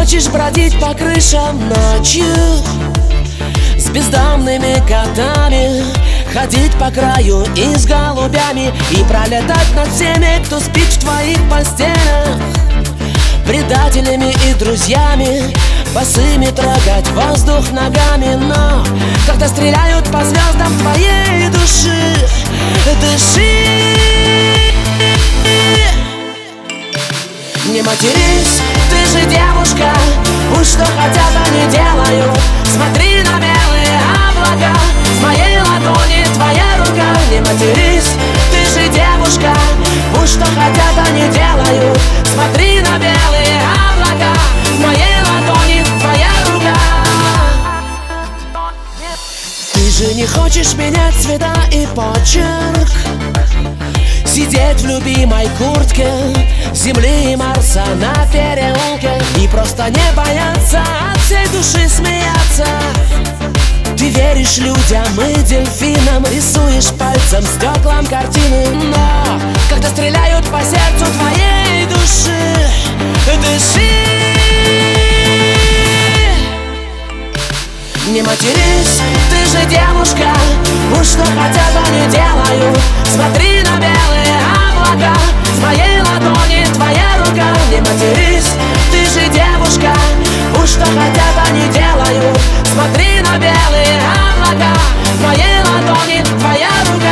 хочешь бродить по крышам ночью с бездомными котами, ходить по краю и с голубями, и пролетать над всеми, кто спит в твоих постелях, предателями и друзьями, босыми трогать воздух ногами. Но когда стреляют по звездам твоей души, дыши. Не матерись, ты же девушка, пусть что хотят они делают. Смотри на белые облака, с моей ладони твоя рука. Не матерись, ты же девушка, пусть что хотят они делают. Смотри на белые облака, с моей ладони твоя рука. Ты же не хочешь менять цвета и почерк, сидеть в любимой куртке земли и Марса на переулке и просто не бояться от всей души смеяться. Ты веришь людям и дельфинам, рисуешь пальцем стеклам картины. Но когда стреляют по сердцу твоей души, дыши. Не матерись, ты же девушка, пусть что хотят они делают. Смотри на белые облака, с моей ладони твоя рука. Не матерись, ты же девушка, пусть что хотят они делают. Смотри на белые облака, с моей ладони твоя рука.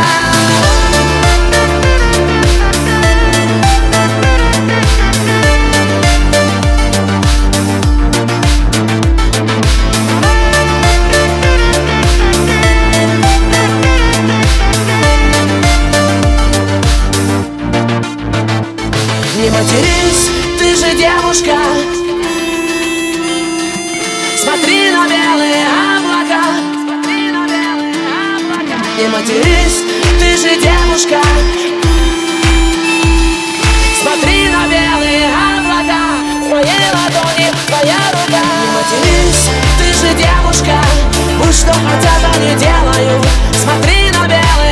Не матерись, ты же девушка, смотри на белые облака. Не матерись, ты же девушка, смотри на белые облака, с моей ладони твоя рука. Не матерись, ты же девушка, пусть что хотят они делают. Смотри на белые